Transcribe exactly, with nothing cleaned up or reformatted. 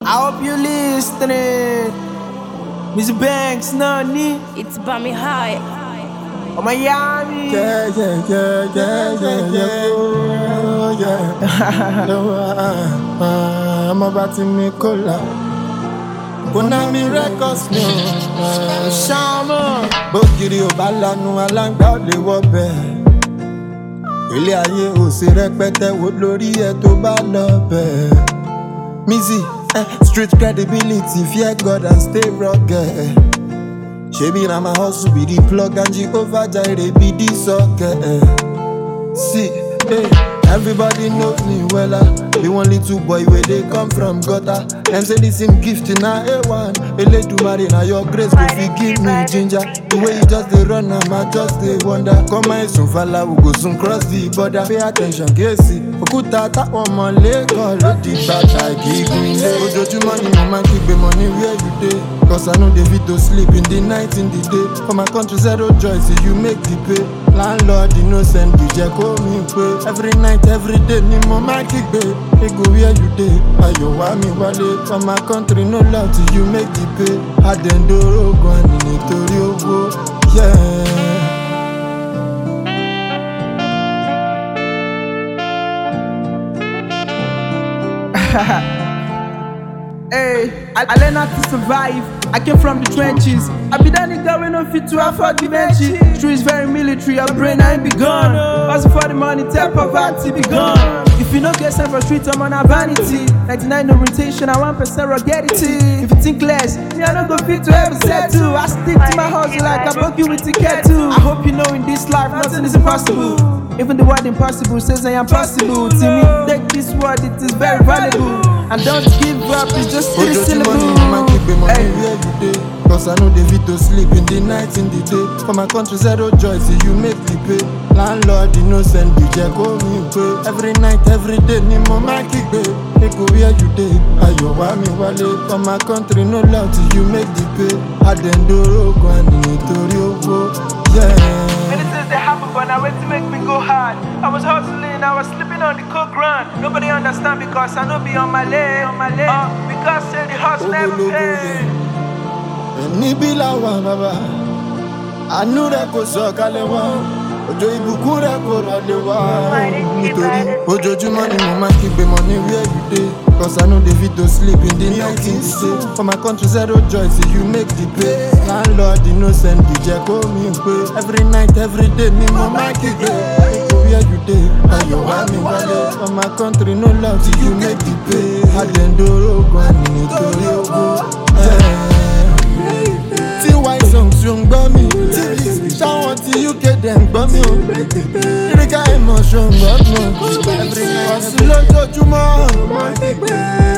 I hope you listening. Mister Banks, Nani. It's Bami High. Oh, Miami. Yeah, yeah, yeah, yeah, yeah, yeah, oh, yeah. No, uh, uh, I'm about to make cola. Konami Records, no. Uh, Shama. Bokiri Obala, no, alangba le wo be. Ilé ayé ò ṣe rẹpẹtẹ wo lórí ẹ tó bá lọ bẹ̀. Mizzy, eh, street credibility, fear God and stay rugged. Shebi na my hustle be the plug and Jehovah Jireh be the socket. See, hey, everybody know me well. Be one little boy where they come from gutter. Them say this him gift in a A one. Eledumare na your grace go fit give me ginger. The way you just dey run am, I just dey wonder. Come my soon falla, we go soon cross the border. Pay attention, Casey. Okuta ta ọmọ Lagos ló di bàtà gígùn ilé. Ojoojúmọ́ ni mo máa ń kígbe money where you dey. Cause I know they fit to sleep in the night, in the day. For my country zero joy, see you make the pay. Landlord innocent, D J call me pay. Every night, every day, ni mo máa ń kígbe. They go where you dey, ayọ̀ wá mi wálé. For my country no love till you make the pay. Adendoro gan ni nítorí owó, yeah. Hey, I, I learned how to survive. I came from the trenches. I be that nigga when no fit to afford the benches. True is very military, your brain I ain't be gone. Hustle for the money, tell poverty be gone. If you no get sent for street, I'm on a vanity. ninety-nine orientation, I one percent ruggedity. If you think less, me I no go fit to ever settle. I stick to my hustle like I book you with ticket too. I hope you know in this life nothing is impossible. Even the word impossible says I am possible. To me, take this word, it is very valuable. And don't give up, it's just three syllables. Hey. Cause I know they fit to sleep in the night, in the day. For my country zero joy, see you make the pay. Landlord innocent, D J call me pay. Every night, every day, ni mo máa kígbe. They go where you dey, ayọ̀ wá mi wálé. For my country no love till you make the pay. Adendoro gan ni nítorí owó, yeah. Many things that happen, but now wait to make me go hard. I was hustling, I was sleeping on the coke run. Nobody understand because I know be on my leg, on my leg. Uh, because say the hustle never pay. Níbí làwọn bàbá, àánú rẹ̀ kò sọ̀kalẹ̀ wá, òjò ìbùkún rẹ̀ kò rọ̀lẹ́ wá. Nítorí ojoojúmọ́ ni mo máa ń kígbe money where you dey. Cause I know they fit to sleep in the night, in the day. For my country zero joy, see you make the pay. Landlord innocent, D J call me pay. Every night, every day, ni mo máa ń kígbe. Where you dey, ayọ̀ wá mi wálé. For my country no love till you make the pay. Adendoro gan ni nítorí owó, yeah. Tí white songs yóò ń gbọ́ mi. Ṣáwọn tí U K dẹ̀ ń gbọ́ mi o. Ìrìkà emotion gbọ́ mi. Every night, ọ̀sùn lójoojúmọ́.